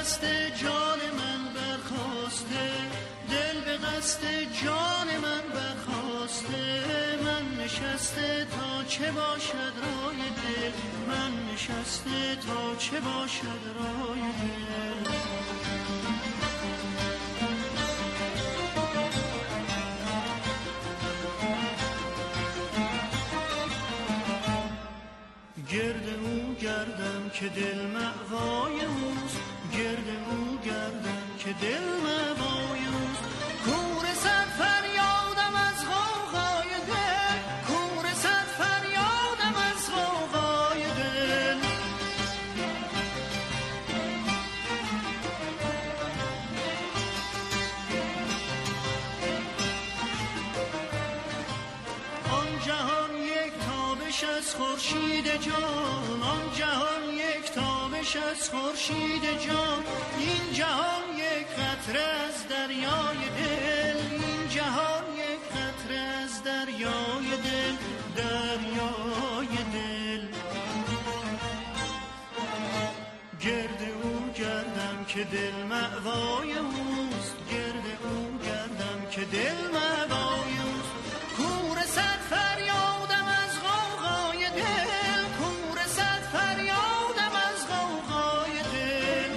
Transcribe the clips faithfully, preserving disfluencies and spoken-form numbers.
قصد جان من برخاسته، دل به قصد جان من برخاسته. من نشسته تا چه باشد رای دل، من نشسته تا چه باشد رای دل. گرد او گردم که دل مأوای اوست، گرد او گردم که دل مأوای اوست. کور صد فریادم از غوغای دل، کور صد فریادم از غوغای دل. آن جهان یک تابش از خورشید جان، آن جهان یک تابش از خورشید جان. این جهان یک قطره از دریای دل، این جهان یک قطره از دریای دل، دریای دل. گرد او گردم که دل مأوای اوست، گرد او گردم که دل مأوای اوست. کور صد فریادم از غوغای دل، کور صد فریادم از غوغای دل.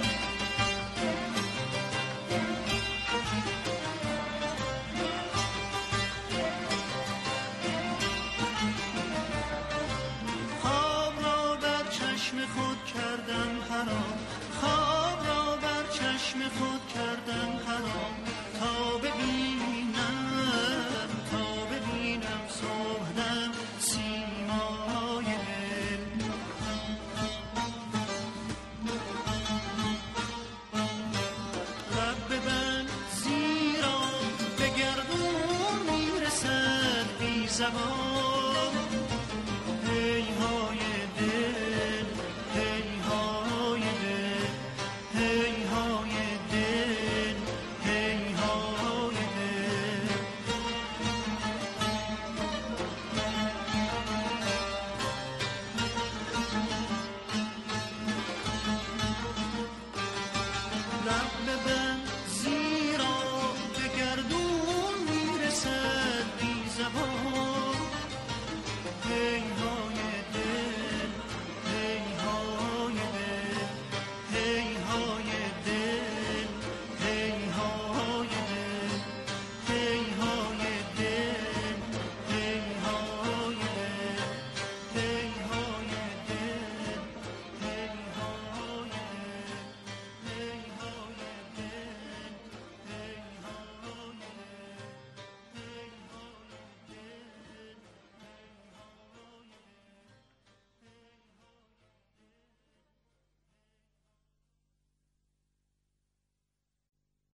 خواب را بر چشم خود کردم حرام، خواب را بر چشم خود کردم حرام. تا ببینم، تا ببینم صبحدم سیمای دل. لب ببند زیرا به گردون میرسد بی زبان